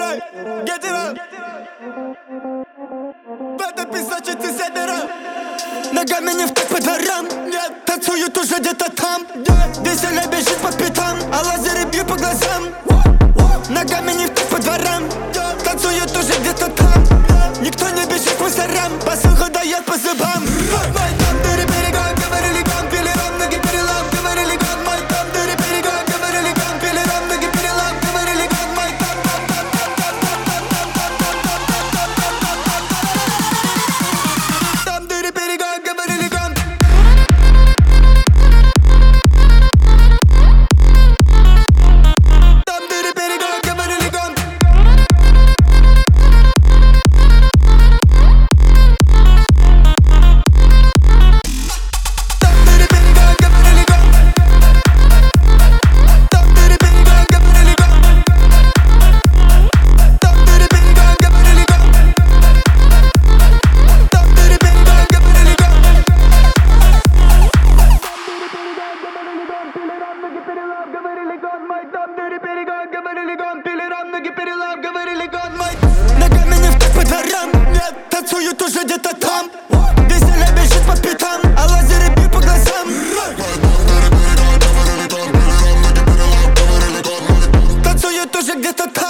Эй, get it up. В этой песочнице соберу. Ногами не в так по дворам. Нет, танцуют уже где-то там. Весело бежит по пятам, а лазеры бьют по глазам. Ногами не в так по дворам. Танцуют уже где-то там. Никто не бежит по мусорам. Посылку дает по зубам. Мой там дыры берегом, говорили гон, пили ром, ноги перелом, говорили гон. Мой там дыры берегом, говорили гон, пили ром, ноги перелом, говорили гон. Мой там дыры берегом, говорили гон. Там дыры берегом, говорили гон. Ногами не в так по дворам. Нет, танцуют уже где-то там. Весело бежит по пятам, а лазеры бьют по глазам. Танцуют уже где-то там.